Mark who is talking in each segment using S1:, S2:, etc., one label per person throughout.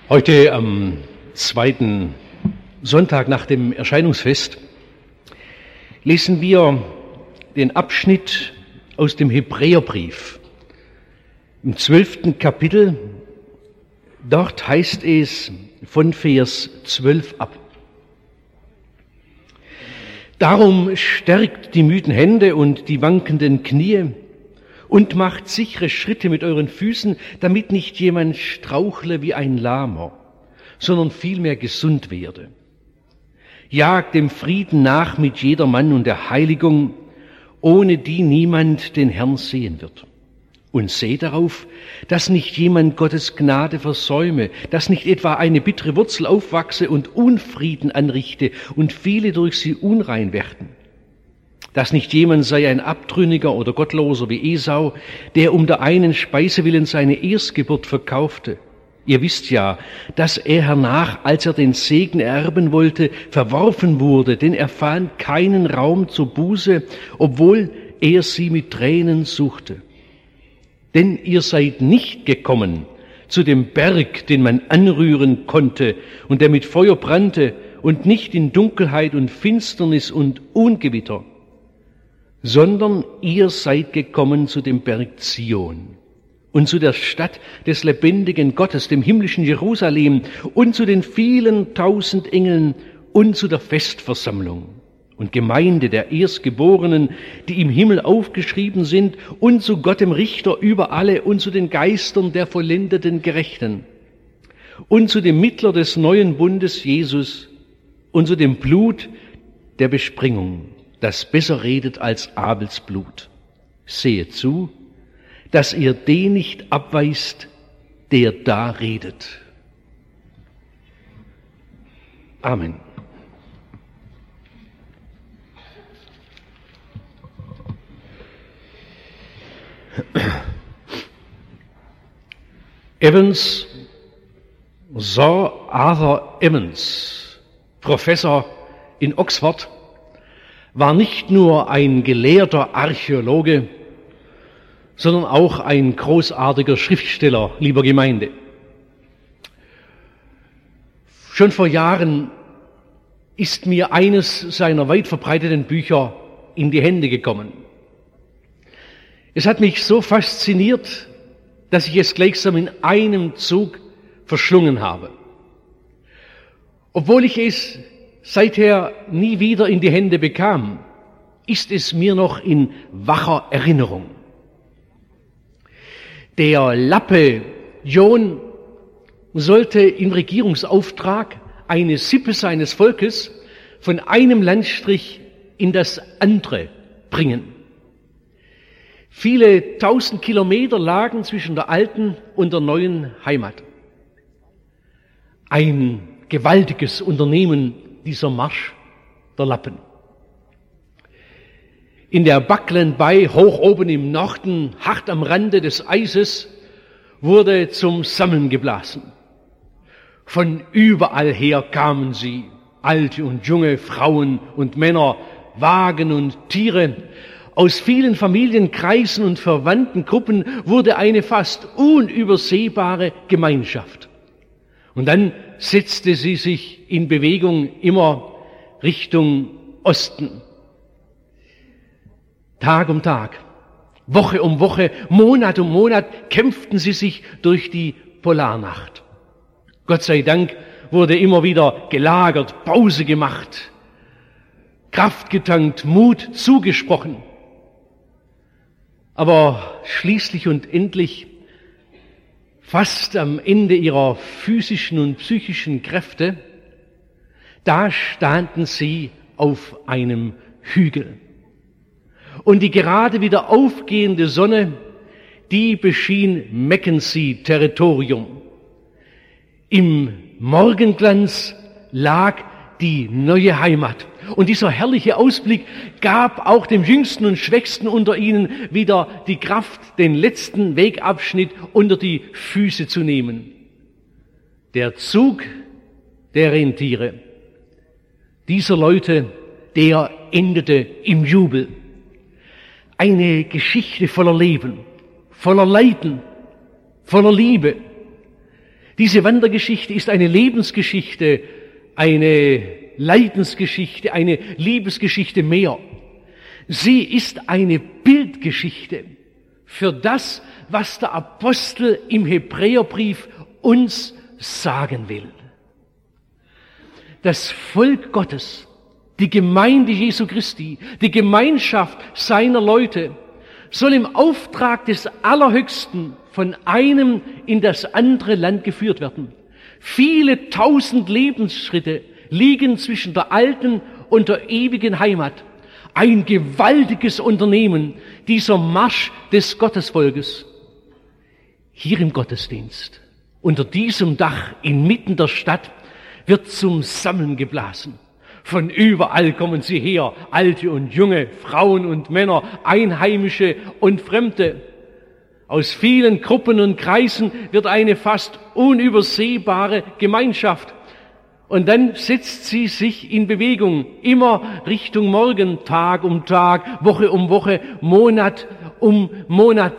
S1: Heute am zweiten Sonntag nach dem Erscheinungsfest lesen wir den Abschnitt aus dem Hebräerbrief. Im 12. Kapitel, dort heißt es von Vers 12 ab. Darum stärkt die müden Hände und die wankenden Knie und macht sichere Schritte mit euren Füßen, damit nicht jemand strauchle wie ein Lahmer, sondern vielmehr gesund werde. Jagt dem Frieden nach mit jedermann und der Heiligung, ohne die niemand den Herrn sehen wird. Und seht darauf, dass nicht jemand Gottes Gnade versäume, dass nicht etwa eine bittere Wurzel aufwachse und Unfrieden anrichte und viele durch sie unrein werden. Dass nicht jemand sei ein Abtrünniger oder Gottloser wie Esau, der um der einen Speise willen seine Erstgeburt verkaufte. Ihr wisst ja, dass er hernach, als er den Segen erben wollte, verworfen wurde, denn er fand keinen Raum zur Buße, obwohl er sie mit Tränen suchte. Denn ihr seid nicht gekommen zu dem Berg, den man anrühren konnte und der mit Feuer brannte, und nicht in Dunkelheit und Finsternis und Ungewitter, sondern ihr seid gekommen zu dem Berg Zion und zu der Stadt des lebendigen Gottes, dem himmlischen Jerusalem, und zu den vielen tausend Engeln und zu der Festversammlung und Gemeinde der Erstgeborenen, die im Himmel aufgeschrieben sind, und zu Gott dem Richter über alle und zu den Geistern der vollendeten Gerechten und zu dem Mittler des neuen Bundes Jesus und zu dem Blut der Bespringung, das besser redet als Abels Blut. Sehet zu, dass ihr den nicht abweist, der da redet. Amen. Evans, Sir Arthur Evans, Professor in Oxford, war nicht nur ein gelehrter Archäologe, sondern auch ein großartiger Schriftsteller, lieber Gemeinde. Schon vor Jahren ist mir eines seiner weit verbreiteten Bücher in die Hände gekommen. Es hat mich so fasziniert, dass ich es gleichsam in einem Zug verschlungen habe. Obwohl ich es seither nie wieder in die Hände bekam, ist es mir noch in wacher Erinnerung. Der Lappe John sollte im Regierungsauftrag eine Sippe seines Volkes von einem Landstrich in das andere bringen. Viele tausend Kilometer lagen zwischen der alten und der neuen Heimat. Ein gewaltiges Unternehmen, dieser Marsch der Lappen. In der Buckland Bay, hoch oben im Norden, hart am Rande des Eises, wurde zum Sammeln geblasen. Von überall her kamen sie, alte und junge, Frauen und Männer, Wagen und Tiere. Aus vielen Familienkreisen und Verwandtengruppen wurde eine fast unübersehbare Gemeinschaft. Und dann setzte sie sich in Bewegung immer Richtung Osten. Tag um Tag, Woche um Woche, Monat um Monat kämpften sie sich durch die Polarnacht. Gott sei Dank wurde immer wieder gelagert, Pause gemacht, Kraft getankt, Mut zugesprochen. Aber schließlich und endlich, fast am Ende ihrer physischen und psychischen Kräfte, da standen sie auf einem Hügel. Und die gerade wieder aufgehende Sonne, die beschien Mackenzie-Territorium. Im Morgenglanz lag die neue Heimat. Und dieser herrliche Ausblick gab auch dem Jüngsten und Schwächsten unter ihnen wieder die Kraft, den letzten Wegabschnitt unter die Füße zu nehmen. Der Zug der Rentiere dieser Leute, der endete im Jubel. Eine Geschichte voller Leben, voller Leiden, voller Liebe. Diese Wandergeschichte ist eine Lebensgeschichte, eine Leidensgeschichte, eine Liebesgeschichte mehr. Sie ist eine Bildgeschichte für das, was der Apostel im Hebräerbrief uns sagen will. Das Volk Gottes, die Gemeinde Jesu Christi, die Gemeinschaft seiner Leute, soll im Auftrag des Allerhöchsten von einem in das andere Land geführt werden. Viele tausend Lebensschritte liegen zwischen der alten und der ewigen Heimat. Ein gewaltiges Unternehmen, dieser Marsch des Gottesvolkes. Hier im Gottesdienst, unter diesem Dach inmitten der Stadt, wird zum Sammeln geblasen. Von überall kommen sie her, Alte und Junge, Frauen und Männer, Einheimische und Fremde. Aus vielen Gruppen und Kreisen wird eine fast unübersehbare Gemeinschaft. Und dann setzt sie sich in Bewegung, immer Richtung Morgen, Tag um Tag, Woche um Woche, Monat um Monat.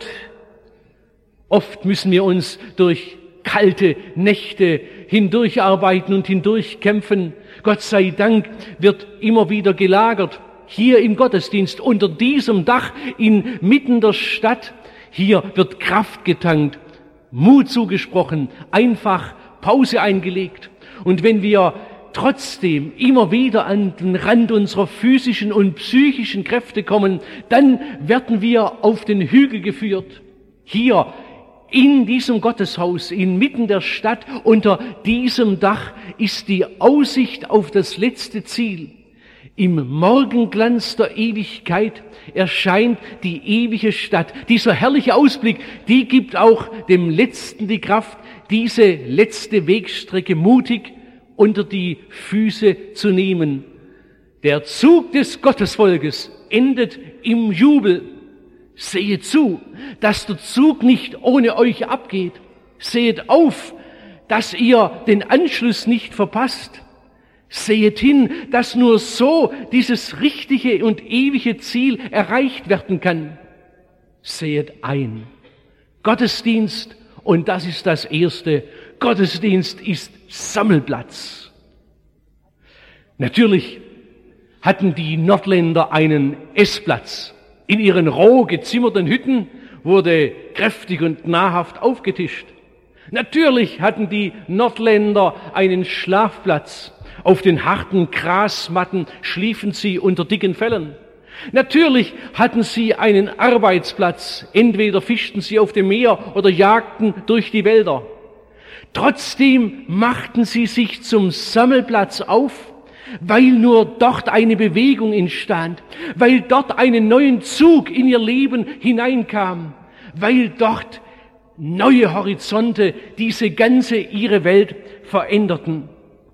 S1: Oft müssen wir uns durch kalte Nächte hindurcharbeiten und hindurchkämpfen. Gott sei Dank wird immer wieder gelagert. Hier im Gottesdienst, unter diesem Dach, inmitten der Stadt, hier wird Kraft getankt, Mut zugesprochen, einfach Pause eingelegt. Und wenn wir trotzdem immer wieder an den Rand unserer physischen und psychischen Kräfte kommen, dann werden wir auf den Hügel geführt. Hier in diesem Gotteshaus, inmitten der Stadt, unter diesem Dach ist die Aussicht auf das letzte Ziel. Im Morgenglanz der Ewigkeit erscheint die ewige Stadt. Dieser herrliche Ausblick, die gibt auch dem Letzten die Kraft, diese letzte Wegstrecke mutig unter die Füße zu nehmen. Der Zug des Gottesvolkes endet im Jubel. Sehet zu, dass der Zug nicht ohne euch abgeht. Sehet auf, dass ihr den Anschluss nicht verpasst. Sehet hin, dass nur so dieses richtige und ewige Ziel erreicht werden kann. Sehet ein. Gottesdienst, und das ist das Erste, Gottesdienst ist Sammelplatz. Natürlich hatten die Nordländer einen Essplatz. In ihren roh gezimmerten Hütten wurde kräftig und nahrhaft aufgetischt. Natürlich hatten die Nordländer einen Schlafplatz. Auf den harten Grasmatten schliefen sie unter dicken Fellen. Natürlich hatten sie einen Arbeitsplatz. Entweder fischten sie auf dem Meer oder jagten durch die Wälder. Trotzdem machten sie sich zum Sammelplatz auf, weil nur dort eine Bewegung entstand, weil dort einen neuen Zug in ihr Leben hineinkam, weil dort neue Horizonte diese ganze ihre Welt veränderten.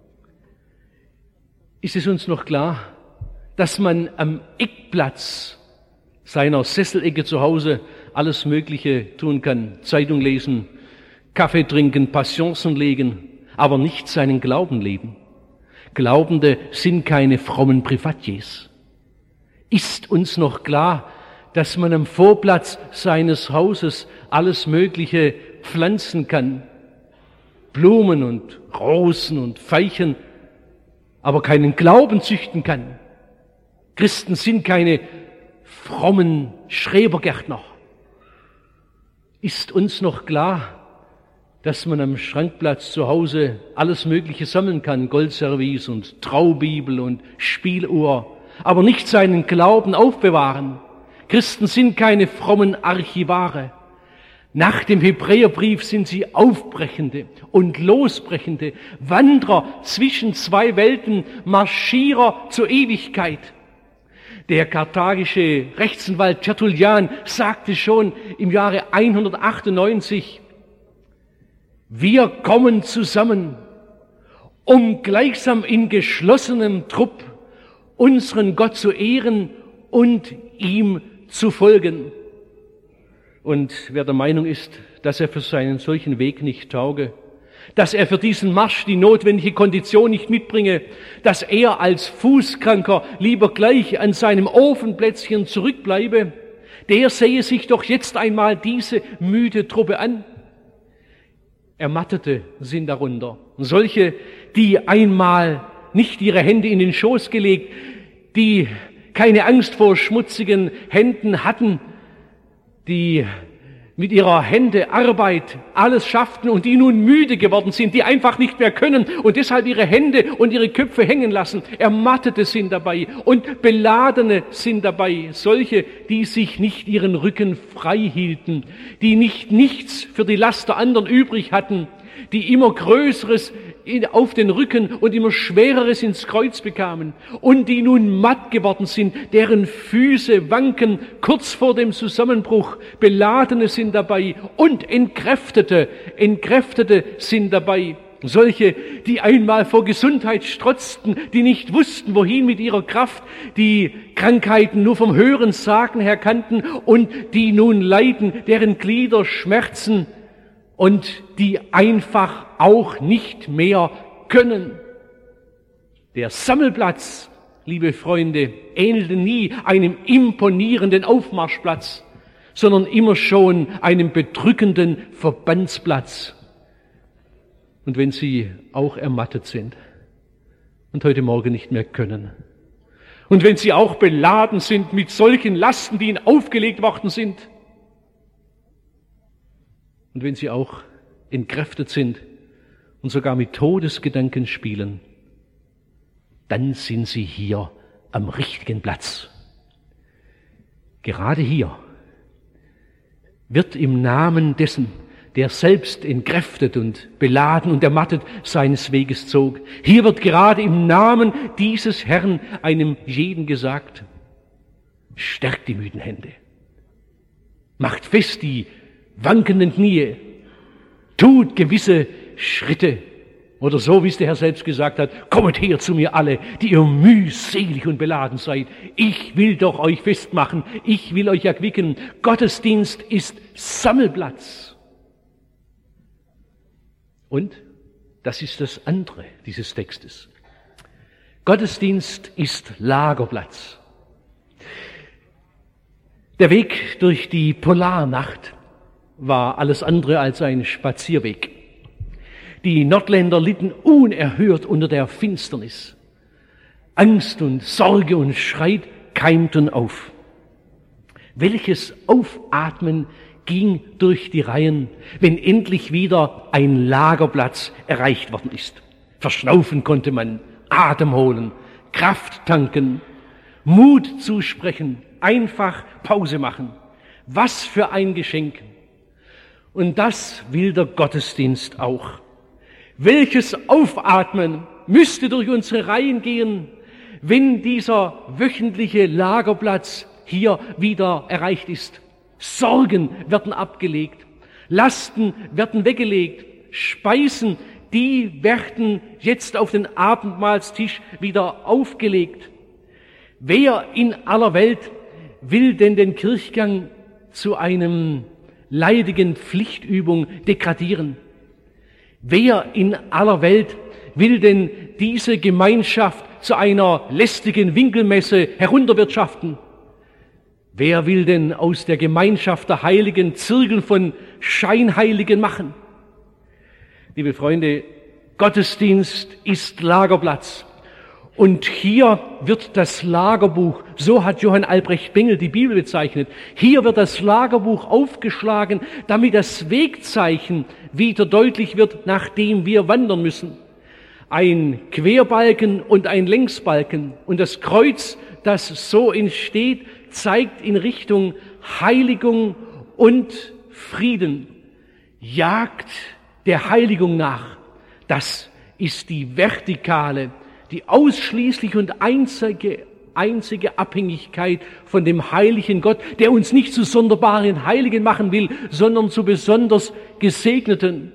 S1: Ist es uns noch klar, dass man am Eckplatz seiner Sesselecke zu Hause alles Mögliche tun kann? Zeitung lesen, Kaffee trinken, Passionsen legen, aber nicht seinen Glauben leben. Glaubende sind keine frommen Privatiers. Ist uns noch klar, dass man am Vorplatz seines Hauses alles Mögliche pflanzen kann? Blumen und Rosen und Veilchen, aber keinen Glauben züchten kann. Christen sind keine frommen Schrebergärtner. Ist uns noch klar, dass man am Schrankplatz zu Hause alles Mögliche sammeln kann, Goldservice und Traubibel und Spieluhr, aber nicht seinen Glauben aufbewahren. Christen sind keine frommen Archivare. Nach dem Hebräerbrief sind sie aufbrechende und losbrechende Wanderer zwischen zwei Welten, Marschierer zur Ewigkeit. Der karthagische Rechtsanwalt Tertullian sagte schon im Jahre 198, wir kommen zusammen, um gleichsam in geschlossenem Trupp unseren Gott zu ehren und ihm zu folgen. Und wer der Meinung ist, dass er für seinen solchen Weg nicht tauge, dass er für diesen Marsch die notwendige Kondition nicht mitbringe, dass er als Fußkranker lieber gleich an seinem Ofenplätzchen zurückbleibe, der sehe sich doch jetzt einmal diese müde Truppe an. Ermattete sind darunter. Solche, die einmal nicht ihre Hände in den Schoß gelegt, die keine Angst vor schmutzigen Händen hatten, die mit ihrer Hände Arbeit alles schafften und die nun müde geworden sind, die einfach nicht mehr können und deshalb ihre Hände und ihre Köpfe hängen lassen. Ermattete sind dabei und Beladene sind dabei. Solche, die sich nicht ihren Rücken frei hielten, die nichts für die Last der anderen übrig hatten, die immer Größeres auf den Rücken und immer Schwereres ins Kreuz bekamen und die nun matt geworden sind, deren Füße wanken kurz vor dem Zusammenbruch. Beladene sind dabei und Entkräftete sind dabei. Solche, die einmal vor Gesundheit strotzten, die nicht wussten, wohin mit ihrer Kraft, die Krankheiten nur vom Hören Sagen her kannten und die nun leiden, deren Glieder schmerzen und die einfach auch nicht mehr können. Der Sammelplatz, liebe Freunde, ähnelte nie einem imponierenden Aufmarschplatz, sondern immer schon einem bedrückenden Verbandsplatz. Und wenn Sie auch ermattet sind und heute Morgen nicht mehr können, und wenn Sie auch beladen sind mit solchen Lasten, die Ihnen aufgelegt worden sind, und wenn Sie auch entkräftet sind und sogar mit Todesgedanken spielen, dann sind Sie hier am richtigen Platz. Gerade hier wird im Namen dessen, der selbst entkräftet und beladen und ermattet seines Weges zog, hier wird gerade im Namen dieses Herrn einem jeden gesagt: Stärkt die müden Hände, macht fest die wankenden Knie, tut gewisse Schritte, oder so, wie es der Herr selbst gesagt hat: Kommet her zu mir alle, die ihr mühselig und beladen seid. Ich will doch euch festmachen, ich will euch erquicken. Gottesdienst ist Sammelplatz. Und das ist das andere dieses Textes. Gottesdienst ist Lagerplatz. Der Weg durch die Polarnacht war alles andere als ein Spazierweg. Die Nordländer litten unerhört unter der Finsternis. Angst und Sorge und Schreit keimten auf. Welches Aufatmen ging durch die Reihen, wenn endlich wieder ein Lagerplatz erreicht worden ist. Verschnaufen konnte man, Atem holen, Kraft tanken, Mut zusprechen, einfach Pause machen. Was für ein Geschenk! Und das will der Gottesdienst auch. Welches Aufatmen müsste durch unsere Reihen gehen, wenn dieser wöchentliche Lagerplatz hier wieder erreicht ist. Sorgen werden abgelegt, Lasten werden weggelegt, Speisen, die werden jetzt auf den Abendmahlstisch wieder aufgelegt. Wer in aller Welt will denn den Kirchgang zu einem leidigen Pflichtübung degradieren? Wer in aller Welt will denn diese Gemeinschaft zu einer lästigen Winkelmesse herunterwirtschaften? Wer will denn aus der Gemeinschaft der Heiligen Zirkel von Scheinheiligen machen? Liebe Freunde, Gottesdienst ist Lagerplatz. Und hier wird das Lagerbuch, so hat Johann Albrecht Bengel die Bibel bezeichnet, hier wird das Lagerbuch aufgeschlagen, damit das Wegzeichen wieder deutlich wird, nach dem wir wandern müssen. Ein Querbalken und ein Längsbalken und das Kreuz, das so entsteht, zeigt in Richtung Heiligung und Frieden. Jagt der Heiligung nach. Das ist die vertikale, die ausschließliche und einzige Abhängigkeit von dem heiligen Gott, der uns nicht zu sonderbaren Heiligen machen will, sondern zu besonders Gesegneten.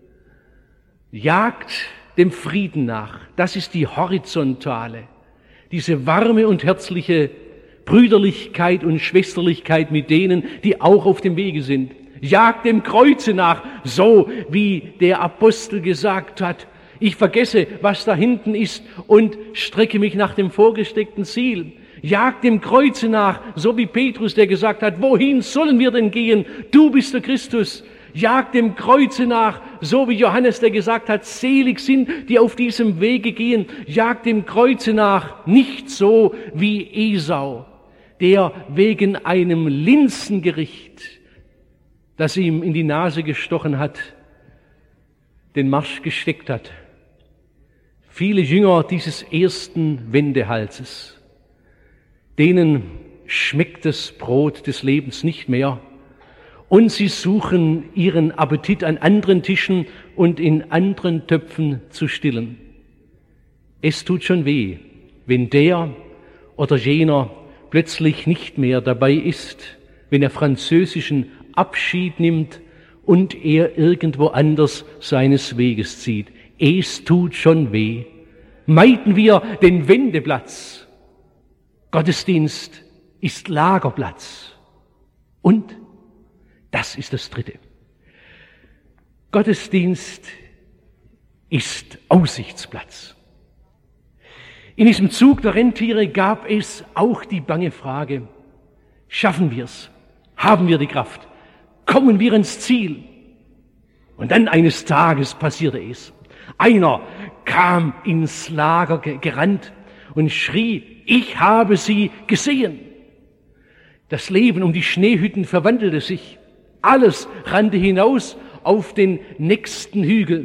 S1: Jagt dem Frieden nach. Das ist die horizontale, diese warme und herzliche Brüderlichkeit und Schwesterlichkeit mit denen, die auch auf dem Wege sind. Jagt dem Kreuze nach, so wie der Apostel gesagt hat: Ich vergesse, was da hinten ist und strecke mich nach dem vorgesteckten Ziel. Jagt dem Kreuze nach, so wie Petrus, der gesagt hat: Wohin sollen wir denn gehen? Du bist der Christus. jagt dem Kreuze nach, so wie Johannes, der gesagt hat, selig sind, die auf diesem Wege gehen, jagt dem Kreuze nach, nicht so wie Esau, der wegen einem Linsengericht, das ihm in die Nase gestochen hat, den Marsch gesteckt hat. Viele Jünger dieses ersten Wendehalses, denen schmeckt das Brot des Lebens nicht mehr und sie suchen ihren Appetit an anderen Tischen und in anderen Töpfen zu stillen. Es tut schon weh, wenn der oder jener plötzlich nicht mehr dabei ist, wenn er französischen Abschied nimmt und er irgendwo anders seines Weges zieht. Es tut schon weh. Meiden wir den Wendeplatz. Gottesdienst ist Lagerplatz. Und das ist das Dritte. Gottesdienst ist Aussichtsplatz. In diesem Zug der Rentiere gab es auch die bange Frage, schaffen wir es? Haben wir die Kraft? Kommen wir ins Ziel? Und dann eines Tages passierte es. Einer kam ins Lager gerannt und schrie, ich habe sie gesehen. Das Leben um die Schneehütten verwandelte sich. Alles rannte hinaus auf den nächsten Hügel.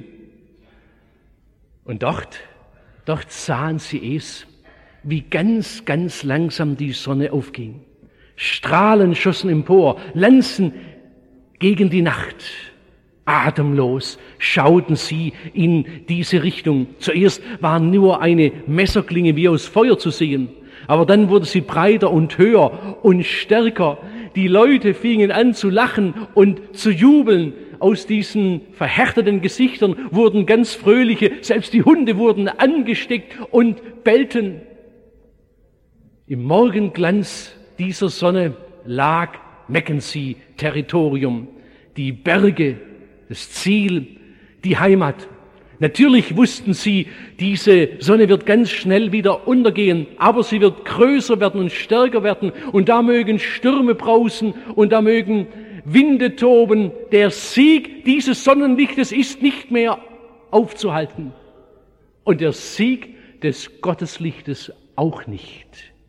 S1: Und dort sahen sie es, wie ganz, ganz langsam die Sonne aufging. Strahlen schossen empor, Lanzen gegen die Nacht. Atemlos schauten sie in diese Richtung. Zuerst war nur eine Messerklinge wie aus Feuer zu sehen, aber dann wurde sie breiter und höher und stärker. Die Leute fingen an zu lachen und zu jubeln. Aus diesen verhärteten Gesichtern wurden ganz fröhliche, selbst die Hunde wurden angesteckt und bellten. Im Morgenglanz dieser Sonne lag Mackenzie-Territorium, die Berge, das Ziel, die Heimat. Natürlich wussten sie, diese Sonne wird ganz schnell wieder untergehen, aber sie wird größer werden und stärker werden und da mögen Stürme brausen und da mögen Winde toben. Der Sieg dieses Sonnenlichtes ist nicht mehr aufzuhalten und der Sieg des Gotteslichtes auch nicht.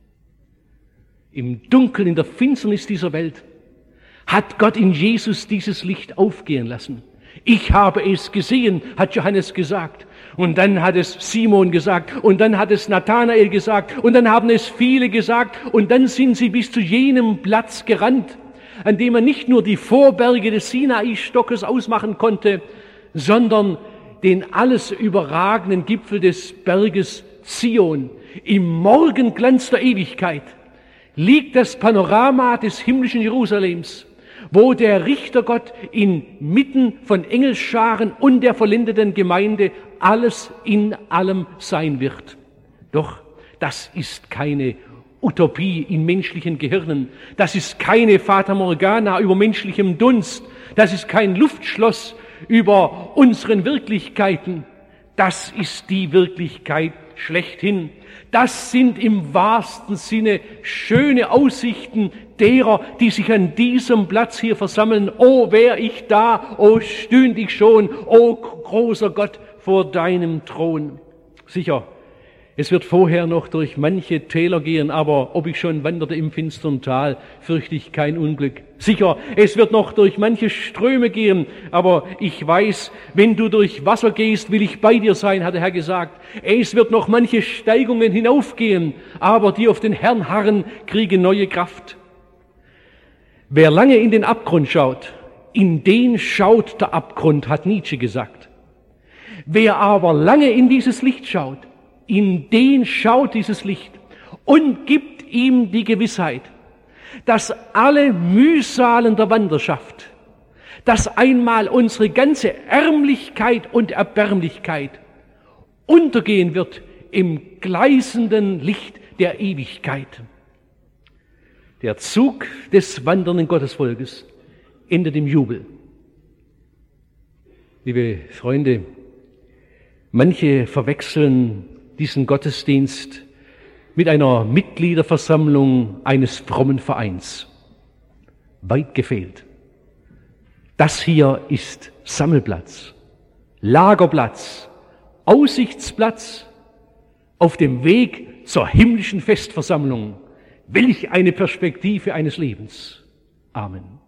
S1: Im Dunkeln, in der Finsternis dieser Welt hat Gott in Jesus dieses Licht aufgehen lassen. Ich habe es gesehen, hat Johannes gesagt. Und dann hat es Simon gesagt. Und dann hat es Nathanael gesagt. Und dann haben es viele gesagt. Und dann sind sie bis zu jenem Platz gerannt, an dem man nicht nur die Vorberge des Sinai-Stockes ausmachen konnte, sondern den alles überragenden Gipfel des Berges Zion. Im Morgenglanz der Ewigkeit liegt das Panorama des himmlischen Jerusalems, wo der Richtergott inmitten von Engelscharen und der vollendeten Gemeinde alles in allem sein wird. Doch das ist keine Utopie in menschlichen Gehirnen. Das ist keine Fata Morgana über menschlichem Dunst. Das ist kein Luftschloss über unseren Wirklichkeiten. Das ist die Wirklichkeit schlechthin. Das sind im wahrsten Sinne schöne Aussichten derer, die sich an diesem Platz hier versammeln. Oh, wär ich da, oh, stünd ich schon, oh, großer Gott, vor deinem Thron. Sicher, es wird vorher noch durch manche Täler gehen, aber ob ich schon wanderte im finstern Tal, fürchte ich kein Unglück. Sicher, es wird noch durch manche Ströme gehen, aber ich weiß, wenn du durch Wasser gehst, will ich bei dir sein, hat der Herr gesagt. Es wird noch manche Steigungen hinaufgehen, aber die auf den Herrn harren, kriegen neue Kraft. Wer lange in den Abgrund schaut, in den schaut der Abgrund, hat Nietzsche gesagt. Wer aber lange in dieses Licht schaut, in den schaut dieses Licht und gibt ihm die Gewissheit, dass alle Mühsalen der Wanderschaft, dass einmal unsere ganze Ärmlichkeit und Erbärmlichkeit untergehen wird im gleißenden Licht der Ewigkeit. Der Zug des wandernden Gottesvolkes endet im Jubel. Liebe Freunde, manche verwechseln diesen Gottesdienst mit einer Mitgliederversammlung eines frommen Vereins. Weit gefehlt. Das hier ist Sammelplatz, Lagerplatz, Aussichtsplatz auf dem Weg zur himmlischen Festversammlung. Welch eine Perspektive eines Lebens. Amen.